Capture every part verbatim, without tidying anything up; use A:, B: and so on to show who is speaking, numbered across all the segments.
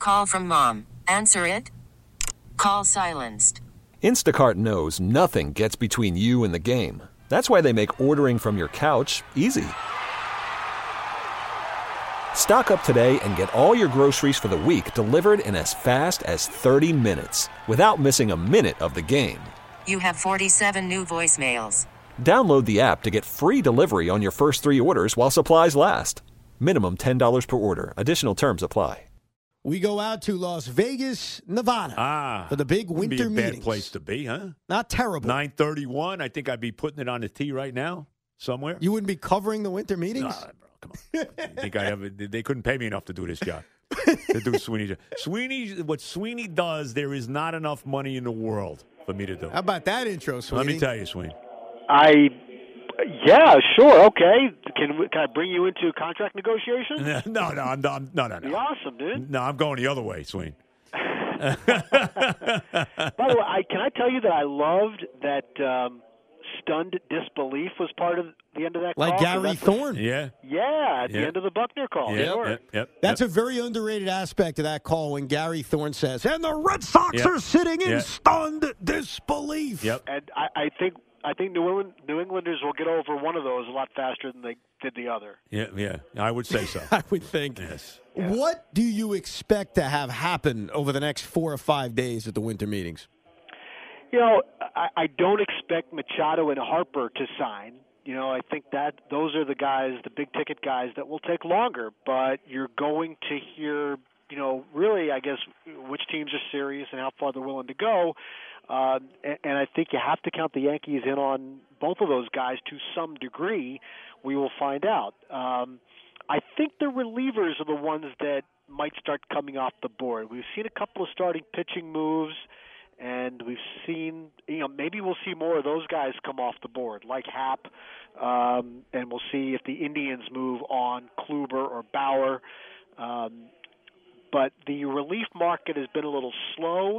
A: Call from mom. Answer it. Call silenced.
B: Instacart knows nothing gets between you and the game. That's why they make ordering from your couch easy. Stock up today and get all your groceries for the week delivered in as fast as thirty minutes without missing a minute of the game.
A: You have forty-seven new voicemails.
B: Download the app to get free delivery on your first three orders while supplies last. Minimum ten dollars per order. Additional terms apply.
C: We go out to Las Vegas, Nevada
D: ah,
C: for the big winter
D: be a
C: meetings.
D: Bad place to be, huh?
C: Not terrible.
D: nine thirty-one. I think I'd be putting it on the tee right now somewhere.
C: You wouldn't be covering the winter meetings?
D: Nah, bro, come on. You think I have? They couldn't pay me enough to do this job. To do Sweeney's job. Sweeney, what Sweeney does, there is not enough money in the world for me to do.
C: How about that intro, Sweeney?
D: Let me tell you, Sweeney.
E: I, yeah, sure, okay. Can we, can I bring you into contract negotiations?
D: No, no, I'm, I'm no, no, no.
E: Be awesome, dude.
D: No, I'm going the other way, Sweeney.
E: By the way, I, can I tell you that I loved that um, stunned disbelief was part of the end of that
C: like
E: call?
C: Gary Thorne.
D: Yeah.
E: Yeah, at
D: yeah.
E: the end of the Buckner call.
D: Yeah,
E: Sure.
D: yep, yep,
C: That's
D: yep.
C: a very underrated aspect of that call when Gary Thorne says, and the Red Sox
D: Yep.
C: are sitting in
D: Yep.
C: stunned disbelief.
D: Yep.
E: And I, I think I think New England, New Englanders will get over one of those a lot faster than they did the other.
D: Yeah, yeah. I would say so.
C: I would think.
D: Yes.
E: Yeah.
C: What do you expect to have happen over the next four or five days at the winter meetings?
E: You know, I, I don't expect Machado and Harper to sign. You know, I think that those are the guys, the big-ticket guys, that will take longer. But you're going to hear, you know, really, I guess, which teams are serious and how far they're willing to go. Uh, and, and I think you have to count the Yankees in on both of those guys to some degree. We will find out. Um, I think the relievers are the ones that might start coming off the board. We've seen a couple of starting pitching moves. And we've seen, you know, maybe we'll see more of those guys come off the board, like Happ, um, and we'll see if the Indians move on Kluber or Bauer. Um, but the relief market has been a little slow,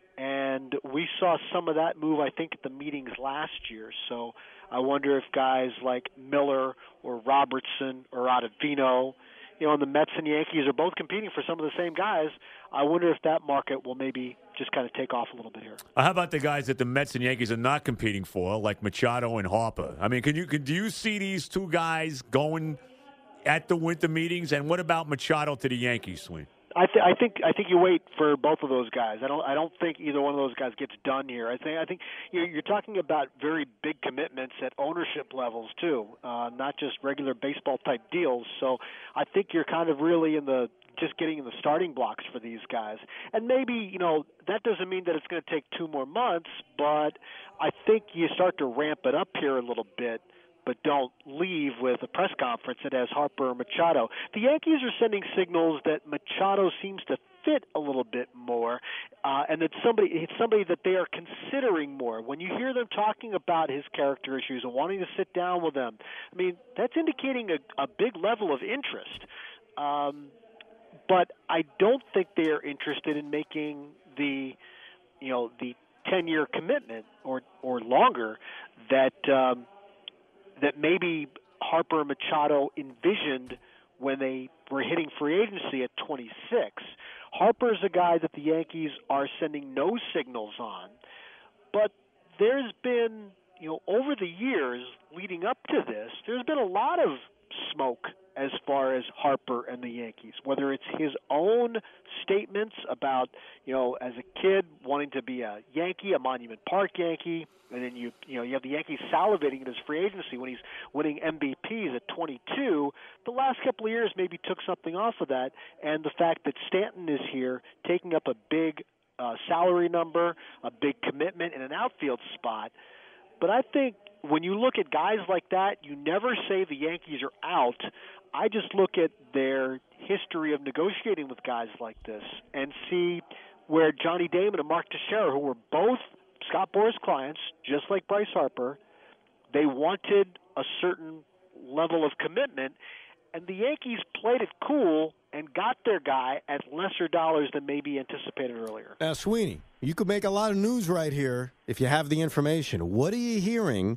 E: and we saw some of that move, I think, at the meetings last year. So I wonder if guys like Miller or Robertson or Ottavino, you know, and the Mets and Yankees are both competing for some of the same guys. I wonder if that market will maybe just kind of take off a little bit here.
D: Uh, how about the guys that the Mets and Yankees are not competing for, like Machado and Harper? I mean, can you can, do you see these two guys going at the winter meetings? And what about Machado to the Yankees, Swing?
E: I, th- I think I think you wait for both of those guys. I don't I don't think either one of those guys gets done here. I think I think you're, you're talking about very big commitments at ownership levels too, uh, not just regular baseball type deals. So I think you're kind of really in the just getting in the starting blocks for these guys. And maybe, you know, that doesn't mean that it's going to take two more months, but I think you start to ramp it up here a little bit, but don't leave with a press conference that has Harper or Machado. The Yankees are sending signals that Machado seems to fit a little bit more, uh, and that somebody it's somebody that they are considering more. When you hear them talking about his character issues and wanting to sit down with them, I mean, that's indicating a, a big level of interest. Um, but I don't think they are interested in making the, you know, the ten-year commitment or or longer that um, that maybe Harper and Machado envisioned when they were hitting free agency at twenty-six. Harper's a guy that the Yankees are sending no signals on, but there's been, you know, over the years leading up to this, there's been a lot of smoke as far as Harper and the Yankees, whether it's his own statements about, you know, as a kid wanting to be a Yankee, a Monument Park Yankee, and then you you know you have the Yankees salivating at his free agency when he's winning M V Ps at twenty-two. The last couple of years maybe took something off of that, and the fact that Stanton is here taking up a big uh, salary number, a big commitment in an outfield spot. But I think when you look at guys like that, you never say the Yankees are out. I just look at their history of negotiating with guys like this and see where Johnny Damon and Mark Teixeira, who were both Scott Boras clients, just like Bryce Harper, they wanted a certain level of commitment, and the Yankees played it cool and got their guy at lesser dollars than maybe anticipated earlier.
C: Now, Sweeney, you could make a lot of news right here if you have the information. What are you hearing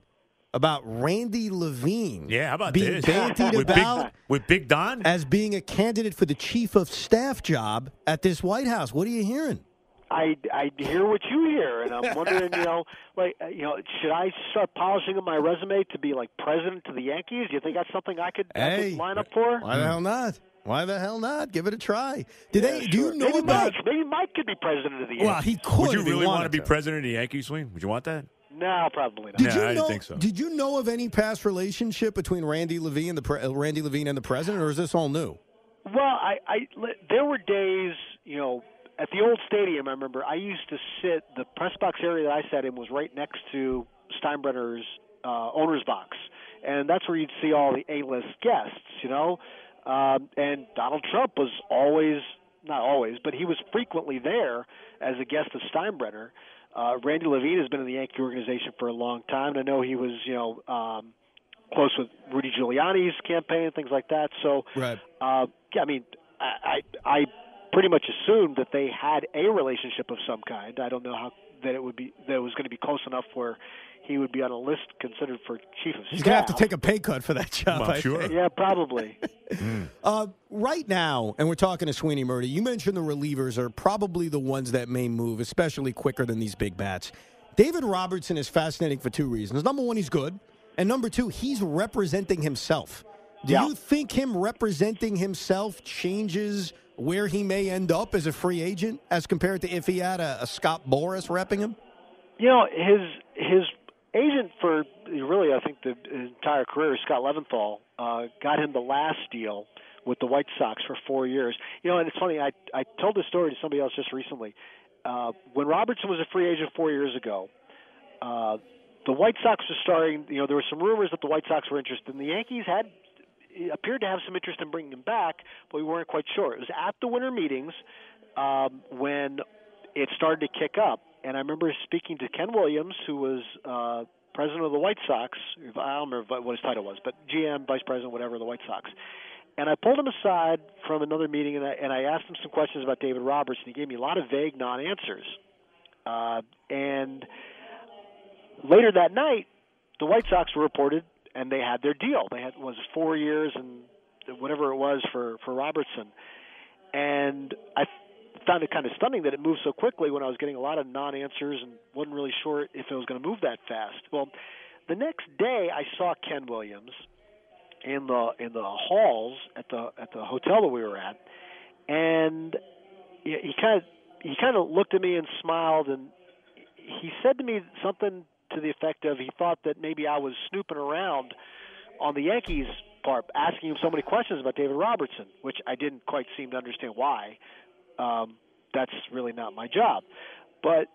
C: about Randy Levine
D: Yeah, how about
C: being
D: this?
C: bandied
D: with
C: about
D: Big, with Big Don?
C: as being a candidate for the chief of staff job at this White House. What are you hearing?
E: I, I hear what you hear, and I'm wondering, you know, like, uh, you know, should I start polishing up my resume to be like president to the Yankees? Do you think that's something I could, I
C: Hey,
E: could line up for?
C: Why the hell not? Why the hell not? Give it a try. Did
E: Yeah,
C: they? Do
E: sure.
C: you know
E: maybe
C: about?
E: Mike? Maybe Mike could be president of the Yankees.
C: Well, he could.
D: Would you
C: if he
D: really want to
C: wanted
D: be president of the Yankees, Swing? Would you want that?
E: No, probably not.
C: Did
D: No,
C: you
D: I
C: know,
D: didn't think so.
C: Did you know of any past relationship between Randy Levine and the pre, uh, Randy Levine and the president, or is this all new?
E: Well, I, I, there were days, you know, at the old stadium. I remember I used to sit. The press box area that I sat in was right next to Steinbrenner's uh, owner's box, and that's where you'd see all the A-list guests, you know. Um, and Donald Trump was always, not always, but he was frequently there as a guest of Steinbrenner. Uh, Randy Levine has been in the Yankee organization for a long time, and I know he was, you know, um, close with Rudy Giuliani's campaign and things like that. So,
C: Right.
E: uh, yeah, I mean, I, I, I pretty much assumed that they had a relationship of some kind. I don't know how that it would be that it was going to be close enough where he would be on a list considered for chief of staff.
C: He's gonna have to take a pay cut for that job.
D: Well,
C: I
D: sure.
C: think.
E: Yeah, probably.
C: Uh, right now, and we're talking to Sweeney Murdy, you mentioned the relievers are probably the ones that may move, especially quicker than these big bats. David Robertson is fascinating for two reasons. Number one, he's good. And number two, he's representing himself. Do
E: Yeah.
C: you think him representing himself changes where he may end up as a free agent as compared to if he had a, a Scott Boras repping him?
E: You know, his his agent for really, I think, the entire career, Scott Leventhal, uh, got him the last deal with the White Sox for four years. You know, and it's funny, I I told this story to somebody else just recently. Uh, when Robertson was a free agent four years ago, uh, the White Sox were starting, you know, there were some rumors that the White Sox were interested, and the Yankees had appeared to have some interest in bringing him back, but we weren't quite sure. It was at the winter meetings um, when it started to kick up. And I remember speaking to Ken Williams, who was uh, president of the White Sox. I don't remember what his title was, but G M, vice president, whatever, of the White Sox. And I pulled him aside from another meeting, and I, and I asked him some questions about David Robertson. He gave me a lot of vague non-answers. Uh, and later that night, the White Sox were reported, and they had their deal. They had was four years and whatever it was for, for Robertson. And I found it kind of stunning that it moved so quickly when I was getting a lot of non-answers and wasn't really sure if it was going to move that fast. Well, the next day I saw Ken Williams in the in the halls at the at the hotel that we were at, and he, he kind of he kind of looked at me and smiled, and he said to me something to the effect of he thought that maybe I was snooping around on the Yankees' part, asking him so many questions about David Robertson, which I didn't quite seem to understand why. Um, that's really not my job. But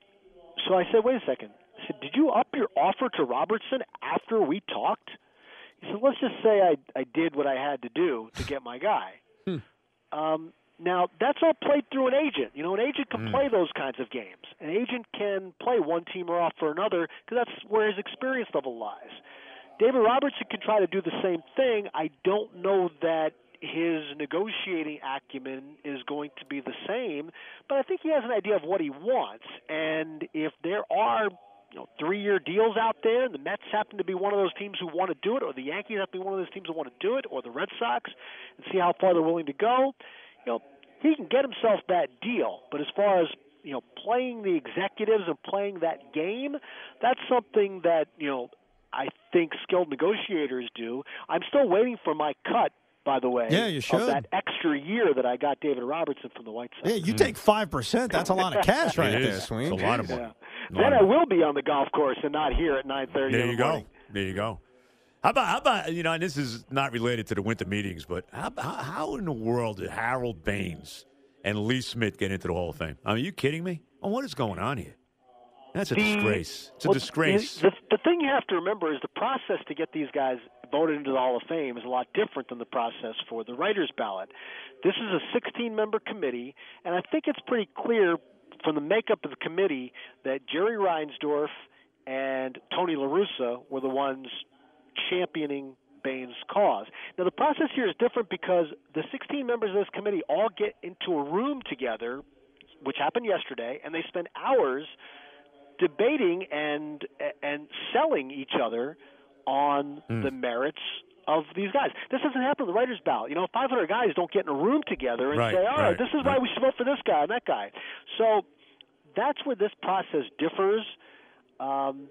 E: so I said, wait a second. I said, did you up your offer to Robertson after we talked? He said, let's just say I, I did what I had to do to get my guy.
C: Hmm.
E: Um, now, that's all played through an agent. You know, an agent can
D: Mm.
E: play those kinds of games. An agent can play one team or off for another because that's where his experience level lies. David Robertson can try to do the same thing. I don't know that his negotiating acumen is going to be the same, but I think he has an idea of what he wants. And if there are, you know, three-year deals out there, and the Mets happen to be one of those teams who want to do it, or the Yankees happen to be one of those teams who want to do it, or the Red Sox, and see how far they're willing to go, you know, he can get himself that deal. But as far as, you know, playing the executives and playing that game, that's something that, you know, I think skilled negotiators do. I'm still waiting for my cut, by the way,
C: Yeah, you should.
E: of that extra year that I got David Robertson from the White Sox.
C: Yeah, you take five percent. That's a lot of cash right
D: It
C: there,
D: is.
C: Swing.
D: It's a lot of money.
E: Yeah.
D: A lot
E: Then
D: of
E: I
D: money.
E: will be on the golf course and not here at nine thirty
D: There
E: in
D: you
E: the
D: go.
E: morning.
D: There you go. How about, how about, you know, and this is not related to the winter meetings, but how, how, how in the world did Harold Baines and Lee Smith get into the Hall of Fame? I mean, are you kidding me? Oh, what is going on here? That's a
E: The-
D: disgrace. It's a
E: well,
D: disgrace.
E: The, the thing you have to remember is the process to get these guys voted into the Hall of Fame is a lot different than the process for the writers' ballot. This is a sixteen-member committee, and I think it's pretty clear from the makeup of the committee that Jerry Reinsdorf and Tony La Russa were the ones championing Baines' cause. Now, the process here is different because the sixteen members of this committee all get into a room together, which happened yesterday, and they spend hours debating and and selling each other on
D: Mm.
E: the merits of these guys. This doesn't happen in the writers' ballot. You know, five hundred guys don't get in a room together and
D: Right,
E: say, all right,
D: right,
E: this is
D: right.
E: why we should vote for this guy and that guy. So that's where this process differs. Um,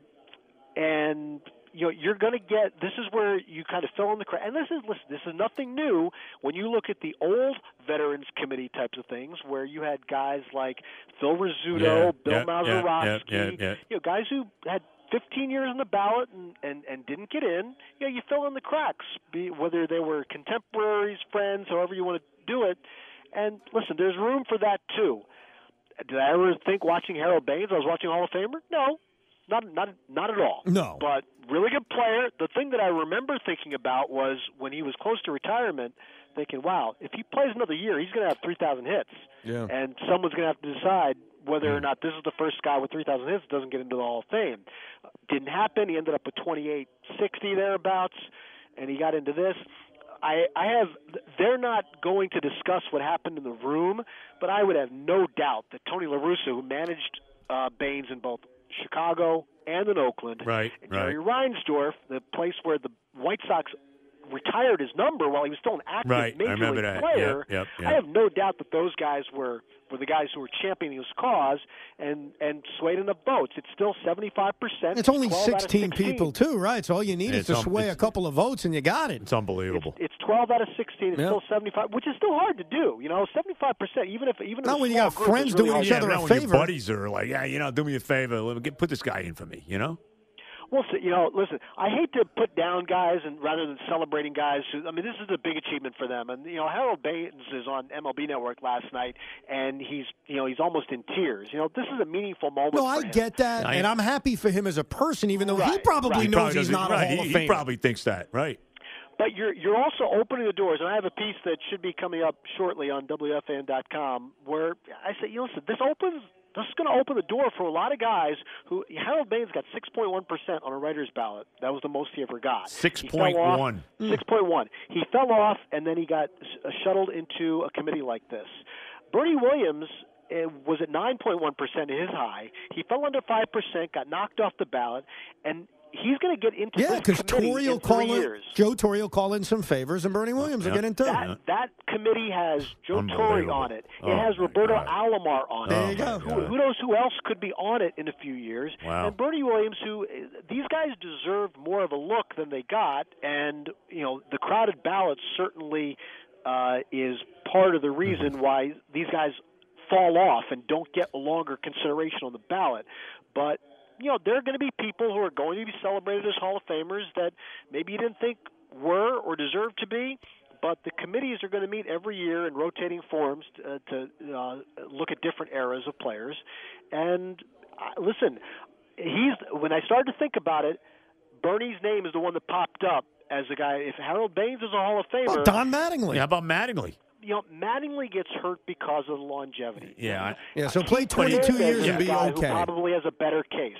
E: and you know, you're going to get. This is where you kind of fill in the crack. And this is listen. This is nothing new. When you look at the old Veterans Committee types of things, where you had guys like Phil Rizzuto,
D: Yeah,
E: Bill
D: yeah,
E: Mazeroski,
D: yeah, yeah, yeah.
E: you know, guys who had fifteen years on the ballot and, and, and didn't get in. You know, you fill in the cracks, be, whether they were contemporaries, friends, however you want to do it. And listen, there's room for that too. Did I ever think watching Harold Baines I was watching a Hall of Famer? No. Not not not at all.
C: No.
E: But really good player. The thing that I remember thinking about was when he was close to retirement, thinking, wow, if he plays another year, he's going to have three thousand hits.
C: Yeah.
E: And someone's going to have to decide whether or not this is the first guy with three thousand hits that doesn't get into the Hall of Fame. Didn't happen. He ended up with twenty-eight sixty thereabouts, and he got into this. I, I have. They're not going to discuss what happened in the room, but I would have no doubt that Tony La Russa, who managed uh, Baines in both Chicago and in Oakland,
D: Right,
E: and Jerry Reinsdorf, the place where the White Sox retired his number while he was still an active
D: Right, I
E: major
D: remember
E: league
D: that.
E: player.
D: Yep, yep, yep.
E: I have no doubt that those guys were, were the guys who were championing his cause and, and swayed enough votes. It's still seventy-five percent.
C: It's only
E: twelve out of
C: sixteen people, too, right? So all you need
D: Yeah,
C: is to
D: it's um,
C: sway a
D: it's-
C: couple of votes, and you got it.
D: It's unbelievable.
E: It's, it's twelve out of sixteen. It's
C: Yep.
E: still seventy-five, which is still hard to do. You know, seventy-five percent, even if even
C: Not
E: if
C: when
E: a
C: you got
E: small group,
C: friends
E: is really
C: doing
E: hard
C: each
E: to
C: other
E: do.
C: a
D: now when your
C: favor.
D: buddies are like, yeah, you know, do me a favor, let me get, put this guy in for me, you know?
E: Well, so, you know, listen, I hate to put down guys and rather than celebrating guys who, I mean, this is a big achievement for them. And, you know, Harold Baines is on M L B Network last night, and he's, you know, he's almost in tears. You know, this is a meaningful moment
C: No,
E: for
C: I
E: him.
C: get that,
D: I-
C: and I'm happy for him as a person, even though he
E: Right,
C: probably
E: right. He
C: knows
D: Probably
C: he's
D: doesn't-
C: not a
D: right,
C: Hall
D: he,
C: of
D: he
C: Famer.
D: probably thinks that, right?
E: But you're you're also opening the doors, and I have a piece that should be coming up shortly on W F A N dot com where I say, you know, listen, this opens, this is going to open the door for a lot of guys who Harold Baines got six point one percent on a writer's ballot. That was the most he ever got.
D: six
E: He fell
D: point
E: off-
D: one.
E: six point one. He fell off, and then he got uh, shuttled into a committee like this. Bernie Williams uh, was at nine point one percent his high. He fell under five percent, got knocked off the ballot, and he's going to get into
C: Yeah,
E: this
C: because
E: committee
C: Torrey
E: in
C: will call
E: three
C: in,
E: years.
C: Joe Torrey will call in some favors, and Bernie Williams will
D: Yeah.
C: get into
E: That,
C: it.
E: that committee has Joe Torre
D: Unbelievable.
E: on it. It
D: Oh,
E: has
D: my
E: Roberto
D: God.
E: Alomar on
C: There
E: it.
C: you go.
E: Who, who knows who else could be on it in a few years?
D: Wow.
E: And Bernie Williams, who these guys deserve more of a look than they got, and you know the crowded ballot certainly uh, is part of the reason
D: Mm-hmm.
E: why these guys fall off and don't get a longer consideration on the ballot. But you know, there are going to be people who are going to be celebrated as Hall of Famers that maybe you didn't think were or deserved to be, but the committees are going to meet every year in rotating forms to, uh, to uh, look at different eras of players. And uh, listen, he's when I started to think about it, Bernie's name is the one that popped up as a guy. If Harold Baines is a Hall of Famer,
C: Oh, Don Mattingly.
D: Yeah, how about Mattingly?
E: you know, Mattingly gets hurt because of the longevity.
D: Yeah, I-
C: Yeah, so play
E: Keith
C: twenty-two
E: Hernandez
C: years
E: is
C: and
E: a
C: be
E: guy
C: okay.
E: Who probably has a better case.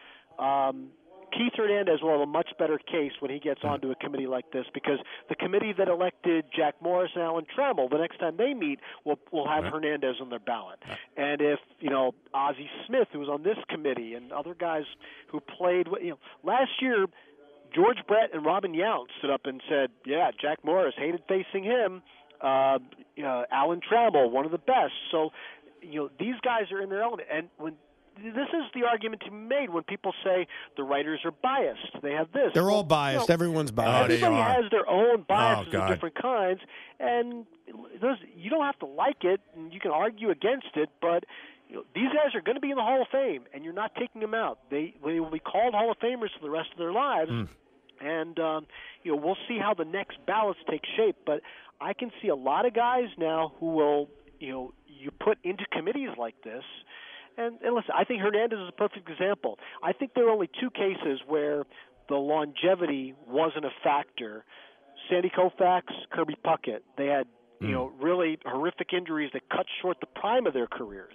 E: Um, Keith Hernandez will have a much better case when he gets onto a committee like this because the committee that elected Jack Morris and Alan Trammell, the next time they meet, will will have
D: Right.
E: Hernandez on their ballot. And if you know Ozzie Smith, who was on this committee, and other guys who played, you know, last year. George Brett and Robin Yount stood up and said, yeah, Jack Morris hated facing him. Uh, uh, Alan Trammell, one of the best. So, you know, these guys are in their element. And when this is the argument to be made when people say the writers are biased. They have this.
C: They're all
E: Well,
C: biased.
E: you know,
C: Everyone's
D: Oh,
C: biased.
D: they
E: Everybody
D: are.
E: has their own biases
D: God.
E: of different kinds, and those, you don't have to like it, and you can argue against it, but you know, these guys are going to be in the Hall of Fame, and you're not taking them out. They they will be called Hall of Famers for the rest of their lives,
D: Mm.
E: and um, you know we'll see how the next ballots take shape. But I can see a lot of guys now who will, you know, you put into committees like this. And, and listen, I think Hernandez is a perfect example. I think there are only two cases where the longevity wasn't a factor. Sandy Koufax, Kirby Puckett. They had, you know, really horrific injuries that cut short the prime of their careers.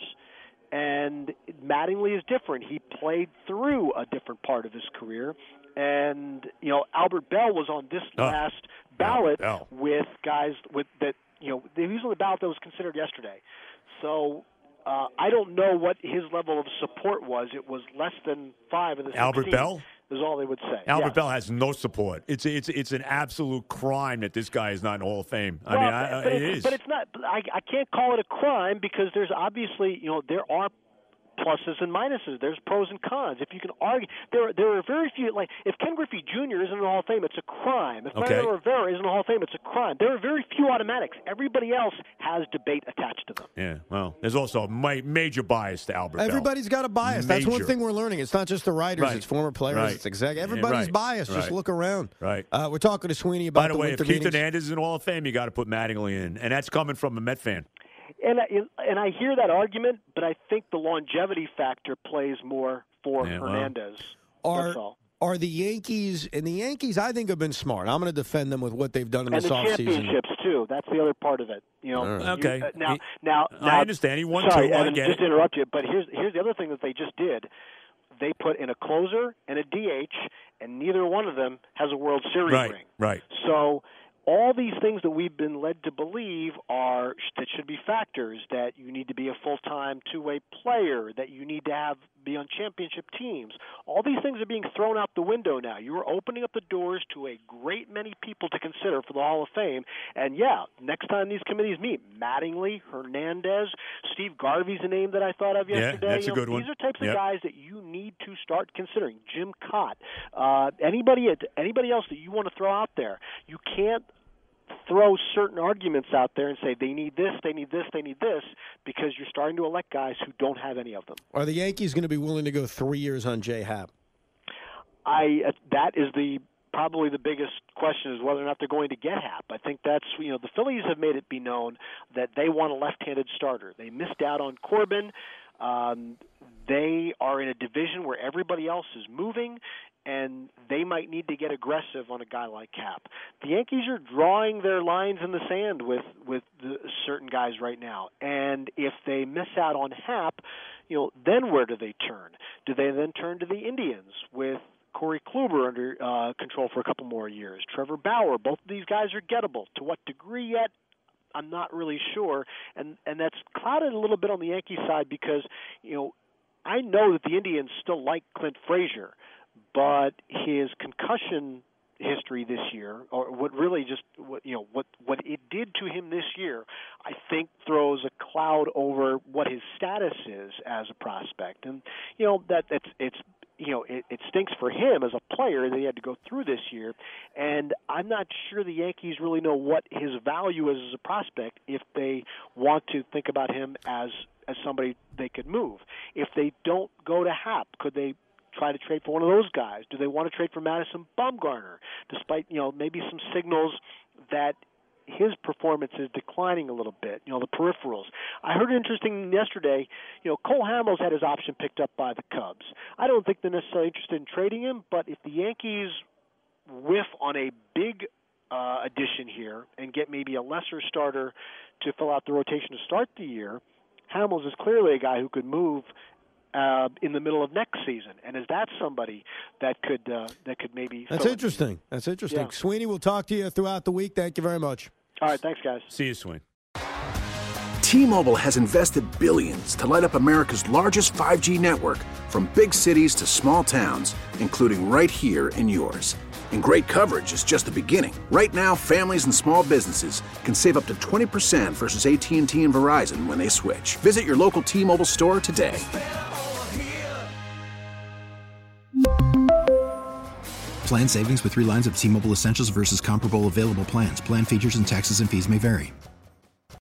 E: And Mattingly is different. He played through a different part of his career. And, you know, Albert Bell was on this
D: Oh,
E: last ballot
D: Bell.
E: with guys with that, you know, he was on the ballot that was considered yesterday. So Uh, I don't know what his level of support was. It was less than five of the sixteen.
D: Albert Bell?
E: Is all they would say.
D: Albert
E: yes.
D: Bell has no support. It's it's it's an absolute crime that this guy is not in the Hall of Fame. I
E: well,
D: mean, I,
E: but
D: it
E: it's,
D: is.
E: But it's not. I, I can't call it a crime because there's obviously, you know, there are pluses and minuses. There's pros and cons. If you can argue, there there are very few. Like if Ken Griffey Junior isn't in the Hall of Fame, it's a crime. If
D: Okay.
E: Mariano Rivera isn't in the Hall of Fame, it's a crime. There are very few automatics. Everybody else has debate attached to them.
D: Yeah, well, there's also a ma- major bias to Albert Bell.
C: Everybody's got a bias. That's one
D: Major.
C: thing we're learning. It's not just the writers.
D: Right.
C: It's former players.
D: Right.
C: It's exact.
D: Yeah,
C: Everybody's
D: right.
C: biased. Just
D: Right.
C: look around.
D: Right.
C: Uh, we're talking to Sweeney about
D: By the, way,
C: winter
D: if Keith
C: meetings.
D: Hernandez is in the Hall of Fame, you got to put Mattingly in, and that's coming from a Met fan.
E: And I, and I hear that argument, but I think the longevity factor plays more for
D: Yeah, well.
E: Hernandez.
C: Are
E: That's all.
C: are the Yankees and the Yankees? I think have been smart. I'm going to defend them with what they've done in
E: And
C: this
E: the
C: offseason.
E: championships too. That's the other part of it. You know.
C: All right.
E: you-
D: Okay.
E: uh, now,
D: He-
E: now,
D: I
E: now,
D: understand. He won
E: sorry,
D: two. I
E: Evan,
D: get
E: just
D: it.
E: to interrupt you, but here's here's the other thing that they just did. They put in a closer and a D H, and neither one of them has a World Series
D: Right,
E: ring.
D: right.
E: So all these things that we've been led to believe are that should be factors, that you need to be a full-time two-way player, that you need to have be on championship teams. All these things are being thrown out the window now. You are opening up the doors to a great many people to consider for the Hall of Fame. And, yeah, next time these committees meet, Mattingly, Hernandez, Steve Garvey's a name that I thought of
D: Yeah,
E: yesterday.
D: that's a
E: You know,
D: good one.
E: These are types of
D: Yep.
E: guys that you need to start considering. Jim Cott, uh, anybody, anybody else that you want to throw out there. You can't throw certain arguments out there and say they need this, they need this, they need this, because you're starting to elect guys who don't have any of them.
C: Are the Yankees going to be willing to go three years on J Happ?
E: I uh, that is the probably the biggest question, is whether or not they're going to get Happ. I think that's, you know, the Phillies have made it be known that they want a left-handed starter. They missed out on Corbin. Um, they are in a division where everybody else is moving, and they might need to get aggressive on a guy like Happ. The Yankees are drawing their lines in the sand with with the, certain guys right now, and if they miss out on Happ, you know, then where do they turn? Do they then turn to the Indians with Corey Kluber under uh, control for a couple more years? Trevor Bauer, both of these guys are gettable. To what degree yet? I'm not really sure, and and that's clouded a little bit on the Yankee side because, you know, I know that the Indians still like Clint Frazier, but his concussion history this year, or what really just what you know what what it did to him this year, I think throws a cloud over what his status is as a prospect, and you know that that's it's. You know, it, it stinks for him as a player that he had to go through this year, and I'm not sure the Yankees really know what his value is as a prospect if they want to think about him as as somebody they could move. If they don't go to Happ, could they try to trade for one of those guys? Do they want to trade for Madison Bumgarner, despite, you know, maybe some signals that his performance is declining a little bit, you know, the peripherals. I heard it interesting yesterday, you know, Cole Hamels had his option picked up by the Cubs. I don't think they're necessarily interested in trading him, but if the Yankees whiff on a big uh, addition here and get maybe a lesser starter to fill out the rotation to start the year, Hamels is clearly a guy who could move Uh, in the middle of next season, and is that somebody that could uh, that could maybe?
C: That's
E: fill it?
C: interesting. That's interesting.
E: Yeah.
C: Sweeney, we'll talk to you throughout the week. Thank you very much.
E: All right, thanks, guys.
D: See you, Swing.
F: T-Mobile has invested billions to light up America's largest five G network, from big cities to small towns, including right here in yours. And great coverage is just the beginning. Right now, families and small businesses can save up to twenty percent versus A T and T and Verizon when they switch. Visit your local T-Mobile store today.
G: Plan savings with three lines of T-Mobile Essentials versus comparable available plans. Plan features and taxes and fees may vary.